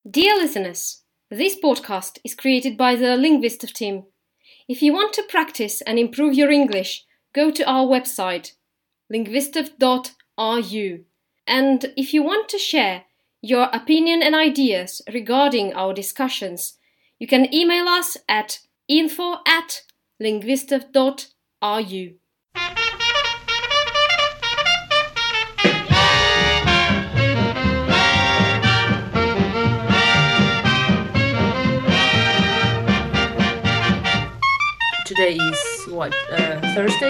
Dear listeners, this podcast is created by the Lingvistov team. If you want to practice and improve your English, go to our website, lingvistov.ru. And if you want to share your opinion and ideas regarding our discussions, you can email us at info@lingvistov.ru. Today is Thursday?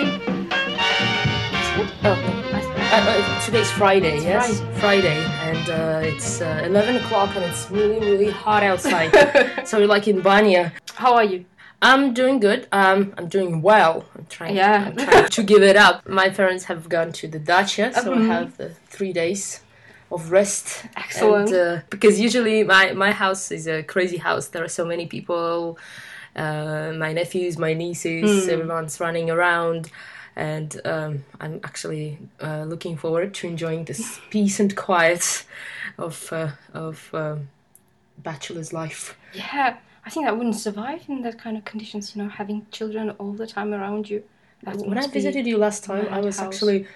Today's Friday, yes? Friday, and it's 11 o'clock and it's really, really hot outside. So we're like in Banya. How are you? I'm doing good. I'm doing well. I'm trying to give it up. My parents have gone to the dacha, so I have the 3 days of rest. Excellent. And, because usually my house is a crazy house. There are so many people. My nephews, my nieces, everyone's running around, and I'm actually looking forward to enjoying this peace and quiet of bachelor's life. Yeah, I think I wouldn't survive in that kind of conditions, having children all the time around you. When I visited you last time, I was actually...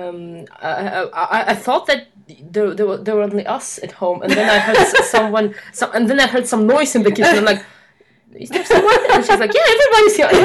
I thought that there were only us at home, and then I heard and then I heard some noise in the kitchen. I'm like, is there someone? And she's like, yeah, everybody's here.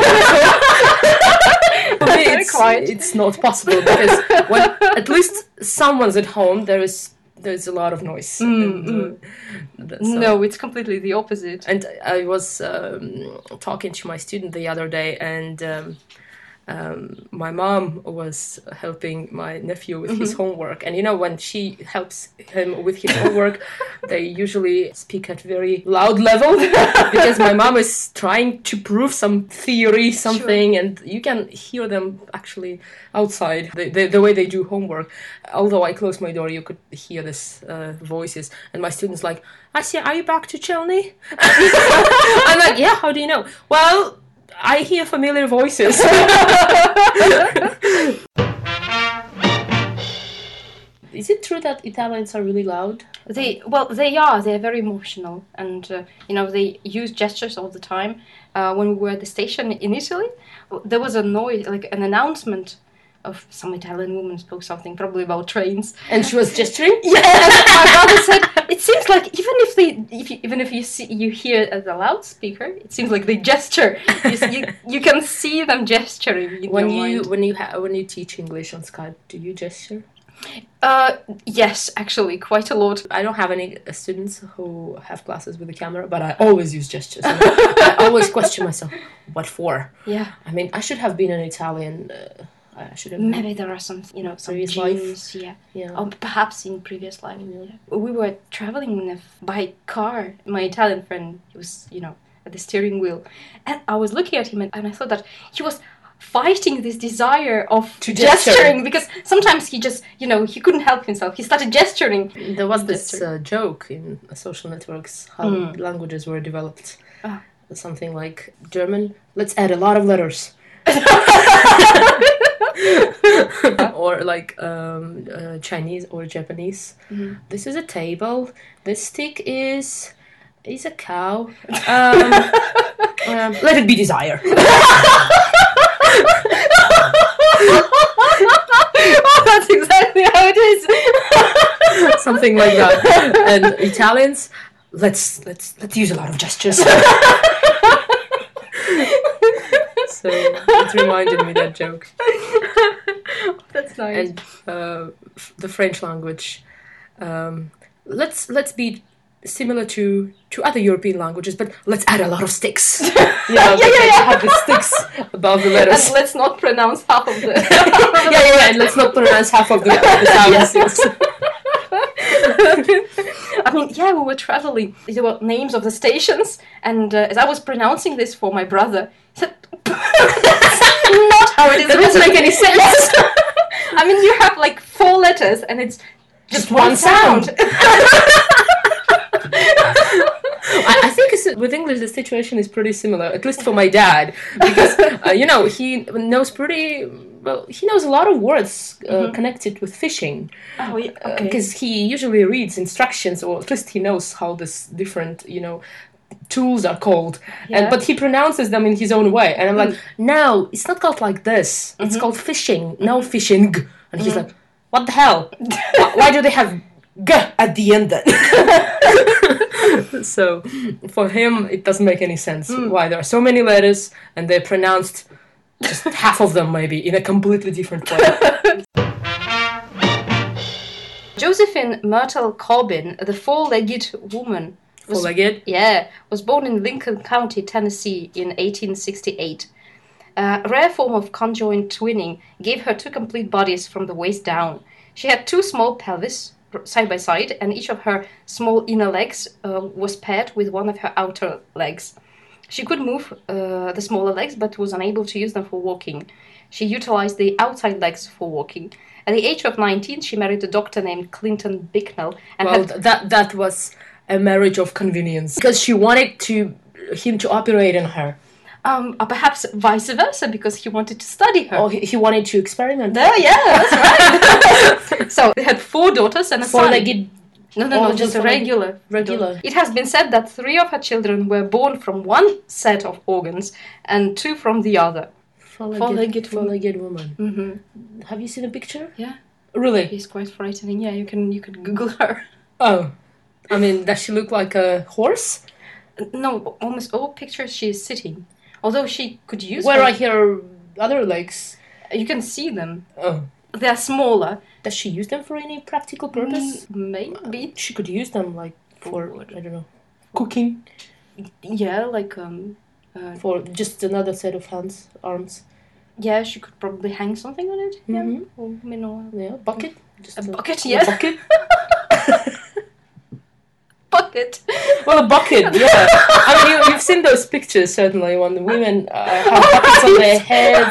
For me, it's not possible, because when at least someone's at home, there's a lot of noise. No, it's completely the opposite. And I was talking to my student the other day, and my mom was helping my nephew with his homework. And when she helps him with his homework, they usually speak at very loud level, because my mom is trying to prove some theory, something, sure. And you can hear them actually outside, the way they do homework. Although I closed my door, you could hear this voices. And my student's like, Asya, are you back to Chelny? I'm like, yeah, how do you know? Well, I hear familiar voices. Is it true that Italians are really loud? They are. They're very emotional, and they use gestures all the time. When we were at the station in Italy, there was a noise, like an announcement of some Italian woman spoke something, probably about trains, and she was gesturing. Yeah, my brother said it seems like even if you hear at the loudspeaker, it seems like they gesture. You can see them gesturing. When you teach English on Skype, do you gesture? Yes, actually, quite a lot. I don't have any students who have classes with a camera, but I always use gestures. I always question myself, what for? Yeah. I mean, I should have been an Italian. I should have. Maybe there are some, some genes, yeah. Or perhaps in previous life. Yeah. We were traveling by car. My Italian friend, he was, at the steering wheel, and I was looking at him, and I thought that he was fighting this desire of gesturing, because sometimes he just, he couldn't help himself. He started gesturing. There was this joke in social networks how languages were developed. Something like German, let's add a lot of letters. Or like Chinese or Japanese. This is a table. This stick is a cow. Let it be desire. That's exactly how it is. Something like that. And Italians, let's use a lot of gestures. So it reminded me that joke. That's nice. And the French language, let's be similar to other European languages, but let's add a lot of sticks. Have the sticks above the letters. And let's not pronounce half of the. And let's not pronounce half of the sounds. I mean, we were traveling. There were names of the stations, and as I was pronouncing this for my brother, he said, "That's not how it is." That doesn't make any sense. I mean, you have like 4 letters, and it's just one sound. I think guess with English the situation is pretty similar, at least for my dad, because he knows he knows a lot of words connected with fishing. Oh, yeah, okay. Because he usually reads instructions, or at least he knows how this different, tools are called. Yeah. But he pronounces them in his own way. And I'm like, no, it's not called like this. It's called fishing, no fishing. And he's like, what the hell? Why do they have g at the end then? So for him, it doesn't make any sense why there are so many letters and they're pronounced just half of them maybe in a completely different way. Josephine Myrtle Corbin, the four-legged woman, was born in Lincoln County, Tennessee in 1868. A rare form of conjoined twinning gave her two complete bodies from the waist down. She had two small pelvis side by side, and each of her small inner legs was paired with one of her outer legs. She could move the smaller legs, but was unable to use them for walking. She utilized the outside legs for walking. At the age of 19, she married a doctor named Clinton Bicknell. And that was a marriage of convenience, because she wanted him to operate on her. Perhaps vice versa, because he wanted to study her. Oh, he wanted to experiment. Oh, yeah, that's right. So they had 4 daughters and a son. Four-legged. No, just a regular. It has been said that 3 of her children were born from one set of organs and 2 from the other. Four-legged woman. Mm-hmm. Have you seen a picture? Yeah. Really? It's quite frightening. Yeah, you can Google her. Oh. I mean, does she look like a horse? No, almost all pictures she is sitting. Although she could use Where are her other legs? You can see them. Oh. They're smaller. Does she use them for any practical purpose? Maybe. She could use them, like, for, I don't know, cooking? Yeah, like, for just another set of arms? Yeah, she could probably hang something on it. Mm-hmm. Yeah. Yeah, bucket? Just a bucket, yeah. A bucket? Bucket. Well, a bucket, yeah. I mean, you've seen those pictures, certainly, when the women have buckets on their heads.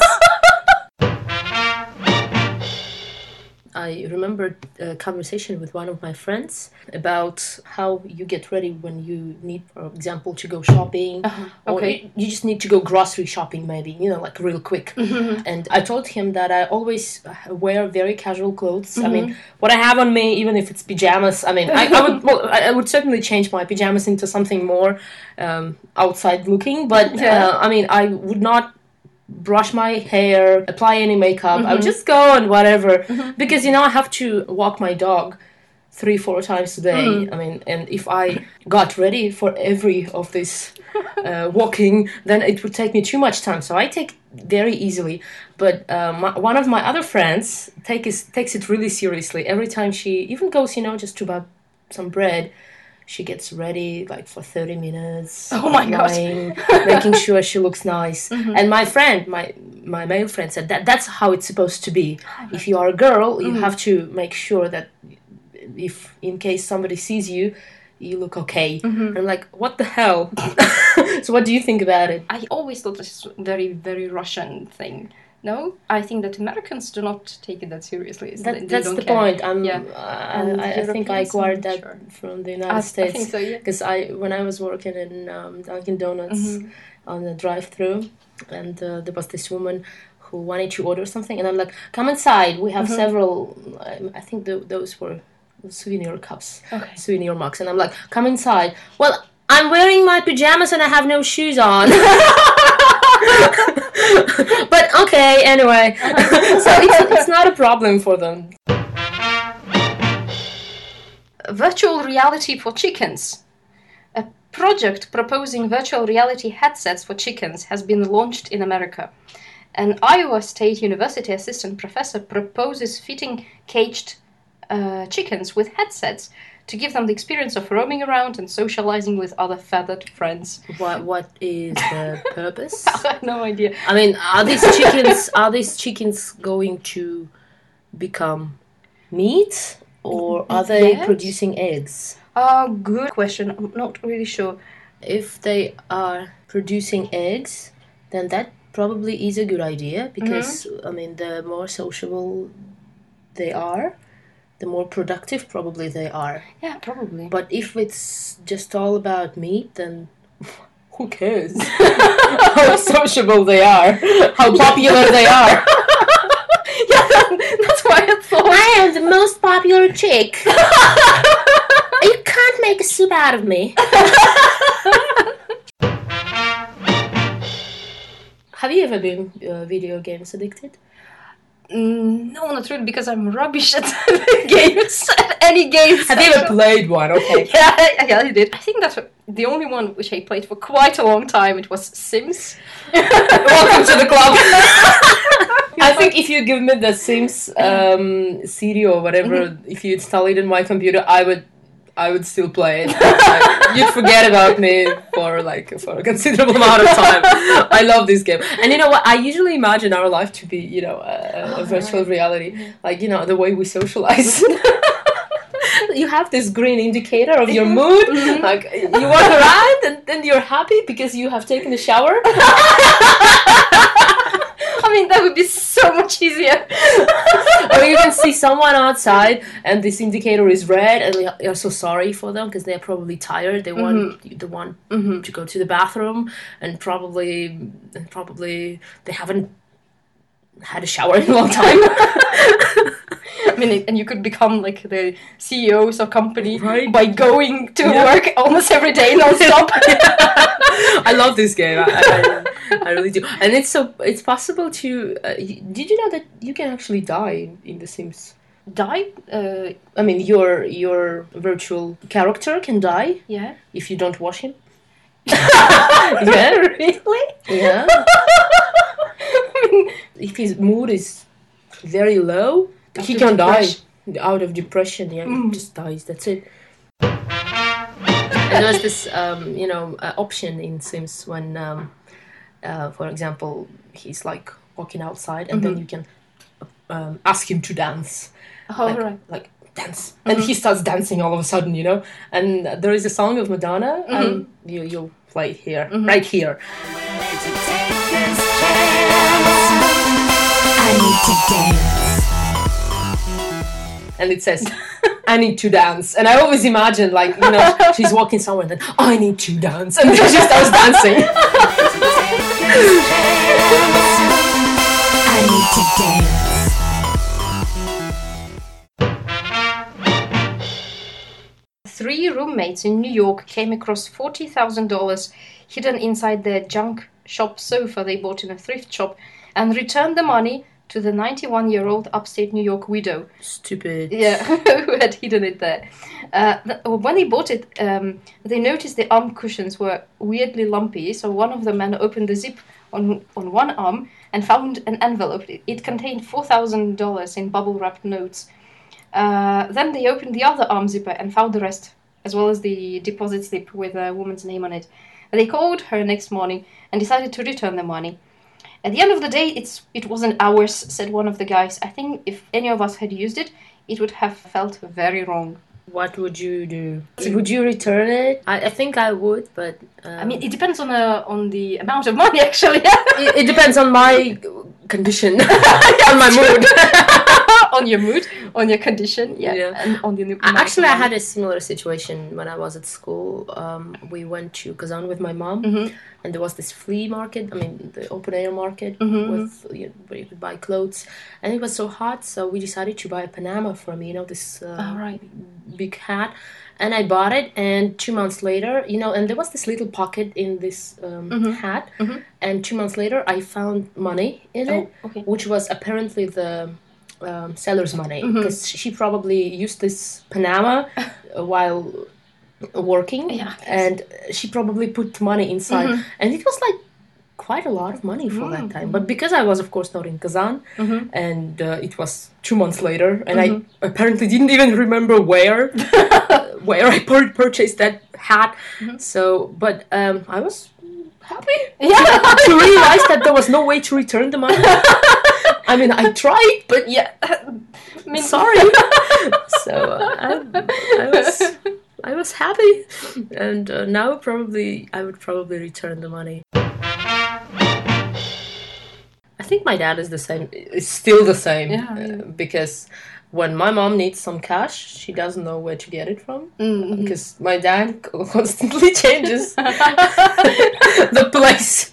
I remembered a conversation with one of my friends about how you get ready when you need, for example, to go shopping. Or you just need to go grocery shopping, maybe, like real quick. Mm-hmm. And I told him that I always wear very casual clothes. Mm-hmm. I mean, what I have on me, even if it's pajamas, I mean, I would certainly change my pajamas into something more outside looking. But, I mean, I would not brush my hair, apply any makeup. I would just go and whatever. Because, I have to walk my dog 3-4 times a day. I mean, and if I got ready for every of this walking, then it would take me too much time. So I take very easily. But one of my other friends takes it really seriously. Every time she even goes, just to buy some bread, she gets ready like for 30 minutes. Oh my gosh. Making sure she looks nice. And my friend, my male friend said that's how it's supposed to be. If you are a girl, you have to make sure that if in case somebody sees you, you look okay. And I'm like, what the hell? So what do you think about it? I always thought this was a very, very Russian thing. No, I think that Americans do not take it that seriously. That's the point. I think I acquired that from the United States. I think so, yeah. Because when I was working in Dunkin' Donuts on the drive-thru, and there was this woman who wanted to order something, and I'm like, come inside. We have several. I think those were souvenir cups, souvenir mugs, and I'm like, come inside. Well, I'm wearing my pajamas and I have no shoes on. But okay, anyway. So it's not a problem for them. Virtual reality for chickens. A project proposing virtual reality headsets for chickens has been launched in America. An Iowa State University assistant professor proposes fitting caged chickens with headsets to give them the experience of roaming around and socializing with other feathered friends. What is the purpose? I have no idea. I mean, are these chickens going to become meat, or are they producing eggs? Good question. I'm not really sure. If they are producing eggs, then that probably is a good idea, because I mean, the more sociable they are, the more productive probably they are. Yeah, probably. But if it's just all about meat, then Who cares how sociable they are, how popular they are? Yeah, that's why I thought. I am the most popular chick. You can't make a soup out of me. Have you ever been video games addicted? No, not really, because I'm rubbish at games, at any games. Have you ever played one? Okay. Yeah, I did. I think that's the only one which I played for quite a long time. It was Sims. Welcome to the club. I think if you give me the Sims CD or whatever, if you install it in my computer, I would still play it. You'd forget about me for a considerable amount of time. I love this game. And you know what? I usually imagine our life to be, a virtual reality. Like, the way we socialize. You have this green indicator of your mood. Like, you walk around and then you're happy because you have taken a shower. I mean, that would be so much easier. Or you can see someone outside and this indicator is red and you're so sorry for them because they're probably tired. They want to go to the bathroom and probably they haven't had a shower in a long time. I mean, and you could become like the CEOs of company by going to work almost every day non-stop. I love this game. I really do. And it's possible to... did you know that you can actually die in The Sims? Die? I mean, your virtual character can die. Yeah. If you don't wash him. Yeah. Really? Yeah. If his mood is very low, he can die out of depression. Yeah, he just dies. That's it. And there was this, option in Sims when, for example, he's like walking outside, and then you can ask him to dance. Oh, like dance, and he starts dancing all of a sudden, And there is a song of Madonna, and you'll play it here, right here. I need to dance. And it says, I need to dance. And I always imagine, she's walking somewhere and then, I need to dance. And then she starts dancing. I need to dance. 3 roommates in New York came across $40,000 hidden inside their junk shop sofa they bought in a thrift shop and returned the money to the 91-year-old upstate New York widow. Stupid. Yeah, who had hidden it there. When they bought it, they noticed the arm cushions were weirdly lumpy, so one of the men opened the zip on one arm and found an envelope. It contained $4,000 in bubble-wrapped notes. Then they opened the other arm zipper and found the rest, as well as the deposit slip with a woman's name on it. They called her next morning and decided to return the money. At the end of the day, it wasn't ours, said one of the guys. I think if any of us had used it, it would have felt very wrong. What would you do? Would you return it? I think I would, but... I mean, it depends on the amount of money, actually. It depends on my condition, on my mood. On your mood, on your condition, and on the Actually, I had a similar situation when I was at school. We went to Kazan with my mom, and there was this flea market, the open air market, with where you could buy clothes, and it was so hot, so we decided to buy a Panama for me, this big hat, and I bought it, and 2 months later, and there was this little pocket in this hat, and 2 months later, I found money in it, which was apparently the seller's money, because she probably used this Panama while working, and she probably put money inside, and it was quite a lot of money for that time. But because I was, of course, not in Kazan, and it was 2 months later, and I apparently didn't even remember where I purchased that hat. So, but I was happy to realize that there was no way to return the money. I tried, but sorry. So I was happy, and now I would probably return the money. I think my dad is the same. Is still the same, because when my mom needs some cash, she doesn't know where to get it from because my dad constantly changes the place.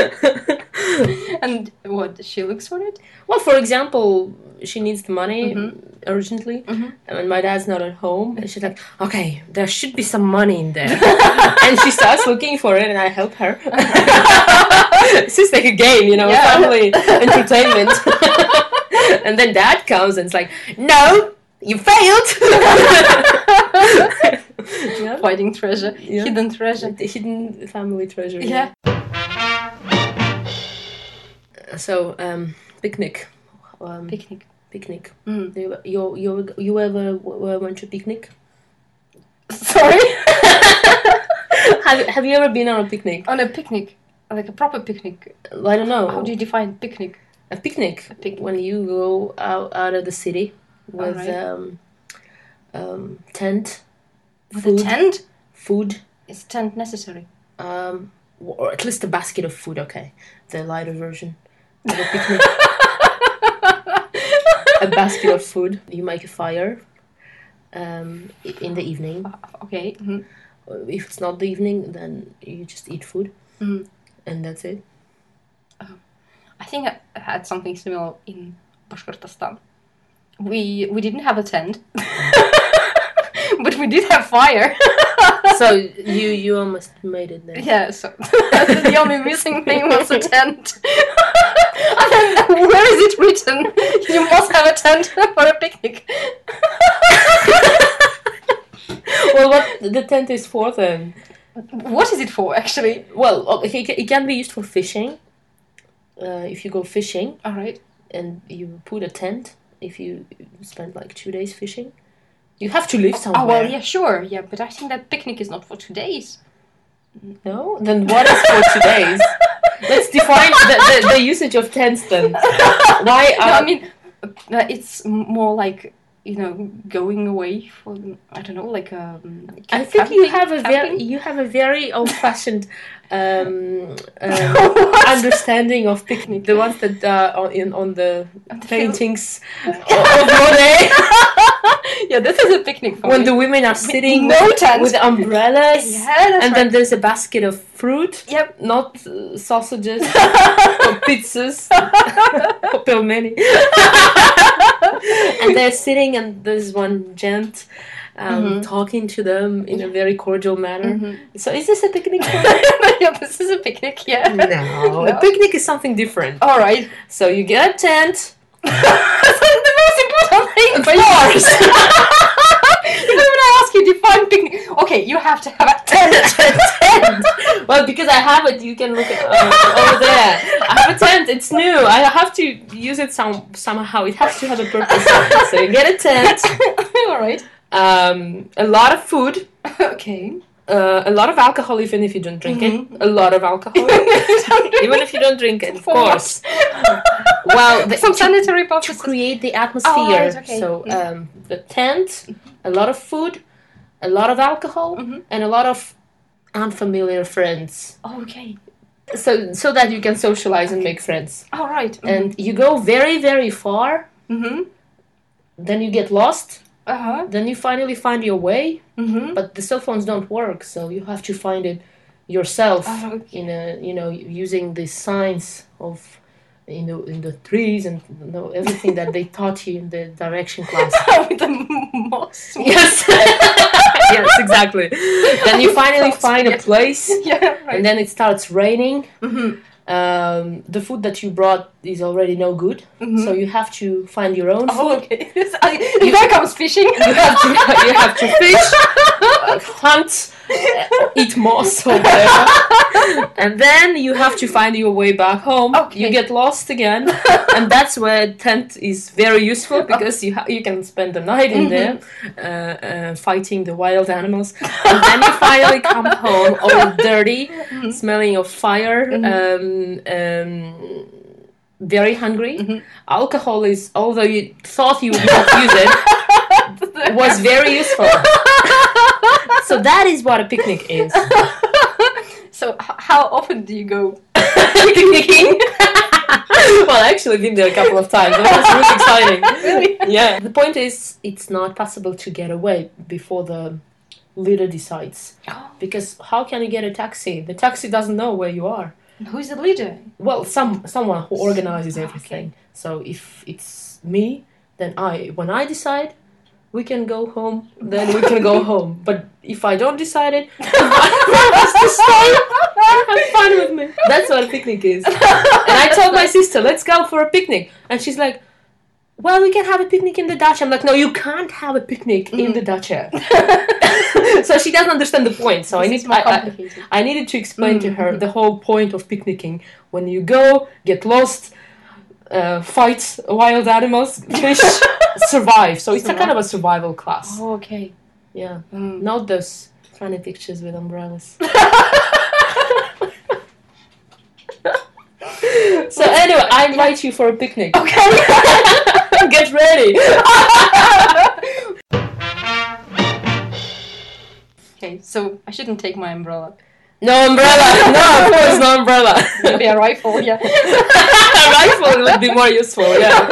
And what, she looks for it? Well, for example, she needs the money urgently, and my dad's not at home, and she's like, okay, there should be some money in there. And she starts looking for it, and I help her. It's just like a game, family entertainment. And then dad comes and it's like, no, you failed. Finding treasure, hidden treasure. The hidden family treasure. Yeah. So, picnic. Picnic. You ever went to picnic? Sorry? Have you ever been on a picnic? On a picnic? Like a proper picnic? I don't know. How do you define picnic? A picnic. When you go out of the city with tent. With a tent? Food. Is tent necessary? Or at least a basket of food, okay. The lighter version of a picnic. A basket of food. You make a fire in the evening. Okay. Mm-hmm. If it's not the evening, then you just eat food. Mm-hmm. And that's it. I think I had something similar in Bashkortostan. We didn't have a tent, but we did have fire. So you almost made it there. Yeah, so the only missing thing was a tent. And then, where is it written? You must have a tent for a picnic. Well, what the tent is for then? What is it for, actually? Well, it can be used for fishing. If you go fishing. All right. And you put a tent, if you spend like 2 days fishing, you have to live somewhere. Oh, well, yeah, sure. Yeah, but I think that picnic is not for 2 days. No? Then what is for 2 days? Let's define the usage of tents then. Why? No, I mean, it's more like, going away for, I don't know, like I think you have a very old-fashioned understanding of picnic. The ones that on the paintings of Monet. Yeah, this is a picnic for when me. The women are sitting with umbrellas, and then there's a basket of fruit. Yep. Not sausages or pizzas or pelmeni. And they're sitting, and there's one gent talking to them in a very cordial manner. Mm-hmm. So is this a picnic? Yeah, this is a picnic, yeah. No, a picnic is something different. All right. So you get a tent. That's the most important thing. Of course. Even when I ask you to define picnic, okay, you have to have a tent. Well, because I have it, you can look at over there. I have a tent. It's new. I have to use it somehow. It has to have a purpose. So you get a tent. All right. A lot of food. Okay. A lot of alcohol, even if you don't drink it. A lot of alcohol. Even if you don't drink it, of course. Well, some sanitary purposes. To create the atmosphere. Oh, right, okay. So the tent, a lot of food, a lot of alcohol, and a lot of unfamiliar friends. Oh, okay. So that you can socialize and make friends. All right. And you go very, very far. Then you get lost. Then you finally find your way, but the cell phones don't work, so you have to find it yourself in using the signs of in the trees and everything that they taught you in the direction class. With the moss. Yes. Yes, exactly. Then you finally find a place, and then it starts raining. The food that you brought is already no good, so you have to find your own food. Oh, okay. Here comes fishing. You have to fish, hunt, eat moss or whatever, and then you have to find your way back home. Okay. You get lost again, and that's where tent is very useful because you can spend the night in there fighting the wild animals, and then you finally come home all dirty, smelling of fire. Very hungry. Alcohol is, although you thought you would not use it, was very useful. So that is what a picnic is. So how often do you go picnicking? Well, I actually been there a couple of times. It was really exciting. Really? Yeah. The point is, it's not possible to get away before the leader decides. Oh. Because how can you get a taxi? The taxi doesn't know where you are. Who's the leader? Well, someone who organizes everything. Okay. So if it's me, then when I decide we can go home, then we can go home. But if I don't decide it, to stay, have fun with me. That's what a picnic is. And I told my sister, let's go for a picnic. And she's like, well, we can have a picnic in the dacha. I'm like, no, you can't have a picnic in the dacha. So she doesn't understand the point. So I needed to explain to her the whole point of picnicking. When you go, get lost, fight wild animals, fish, survive. So it's a kind of a survival class. Oh, okay. Yeah. Not those funny pictures with umbrellas. So anyway, I invite you for a picnic. Okay. Get ready. Okay, so I shouldn't take my umbrella. No umbrella. No, of course, no umbrella. Maybe a rifle, yeah. A rifle would be more useful, yeah.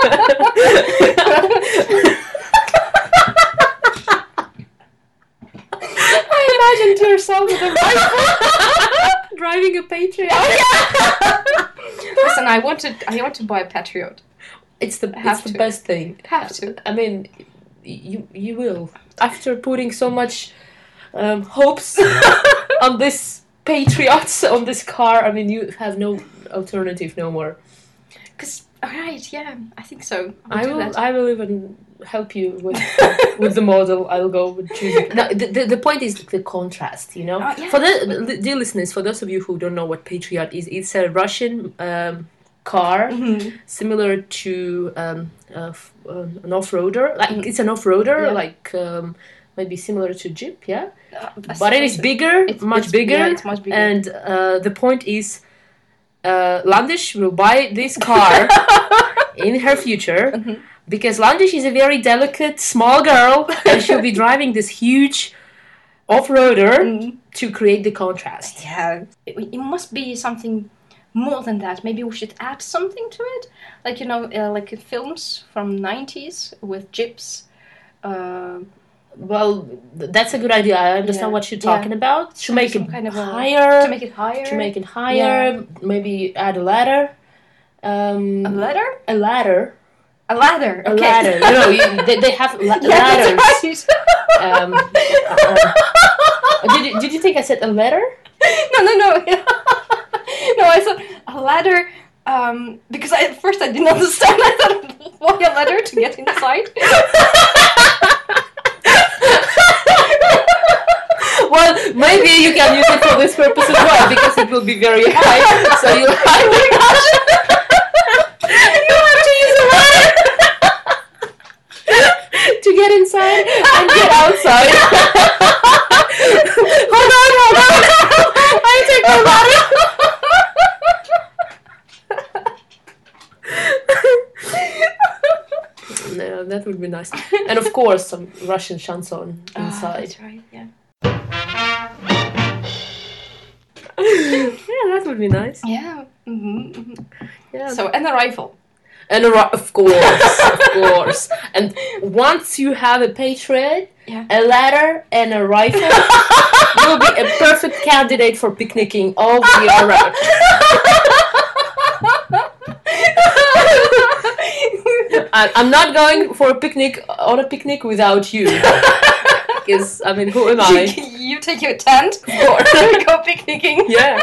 I imagined yourself with a rifle driving a Patriot. Oh, yeah. Listen, I want to buy a Patriot. It's the best thing. Have to. I mean, you will. After putting so much hopes on this Patriot, on this car, I mean, you have no alternative no more. Alright, yeah, I think so. I will even help you with the model. I'll go with choosing. No, the point is the contrast, you know. Yeah. For the dear listeners, for those of you who don't know what Patriot is, it's a Russian car similar to an off-roader. Like it's an off-roader, like maybe similar to Jeep, yeah. But it is bigger, much bigger. Yeah, it's much bigger. And the point is, Landish will buy this car in her future because Landish is a very delicate, small girl and she'll be driving this huge off-roader to create the contrast. Yeah, it must be something more than that. Maybe we should add something to it, like like in films from 90s with jeeps. Well, that's a good idea. I understand what you're talking about. To make it higher. To make it higher. To make it higher. Yeah. Maybe add a ladder. A ladder? A ladder. A ladder. Okay. A ladder. They have ladders. That's right. Did you think I said a ladder? No. No, I thought a ladder. Because at first I didn't understand. I thought, why a ladder to get inside? Well, maybe you can use it for this purpose as well, because it will be very high. So you'll have to use a ladder to get inside and get outside. Hold on. I take the ladder. No, that would be nice. And of course, some Russian chanson inside. That's right, yeah. Yeah, that would be nice. Yeah. Yeah. So, and a rifle. And of course. And once you have a Patriot, a ladder, and a rifle, you'll be a perfect candidate for picnicking all year round. I'm not going for a picnic without you. Because, I mean, who am I? You take your tent or go picnicking. Yeah.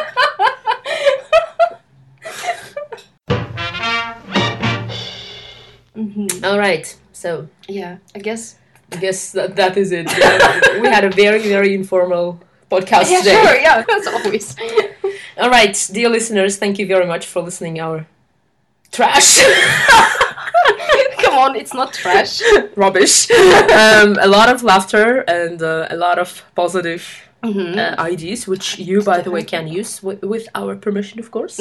All right. So. Yeah, I guess that is it. Yeah. We had a very, very informal podcast today. Yeah, sure. Yeah, as always. All right, dear listeners, thank you very much for listening our trash. Come on, it's not trash. Rubbish. A lot of laughter and a lot of positive ideas, which you, by the way, can use with our permission, of course.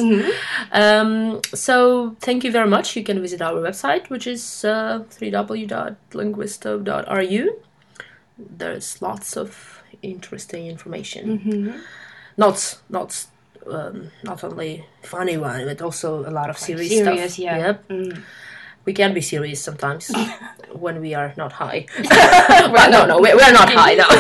So thank you very much. You can visit our website, which is www.linguisto.ru. There's lots of interesting information. Not not only funny one, but also a lot of serious stuff. Yeah. Yep. We can be serious sometimes when we are not high. Well, no, we're not high now.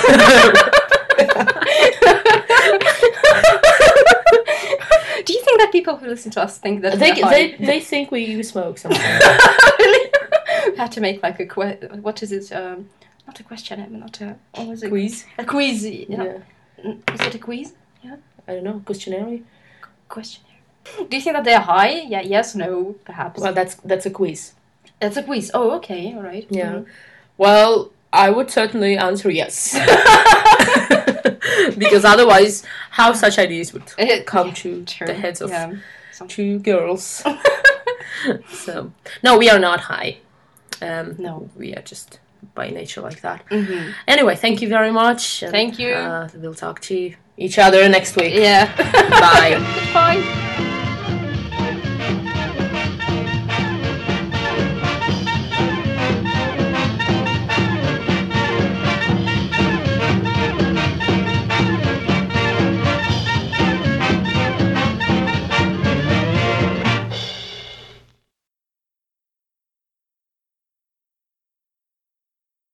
Do you think that people who listen to us think that they think we smoke sometimes? Really? I have to make like a what is it? Not a questionnaire, not a what was it? Quiz. A quiz. Yeah. Is it a quiz? Yeah. I don't know. Questionnaire. Questionnaire. Do you think that they're high? Yeah. Yes. No. Perhaps. Well, that's a quiz. That's a quiz. Oh, okay. All right. Yeah. Mm-hmm. Well, I would certainly answer yes. Because otherwise, how such ideas would come to the heads of two girls? So, no, we are not high. No. We are just by nature like that. Mm-hmm. Anyway, thank you very much. Thank you. We'll talk to each other next week. Yeah. Bye. Bye.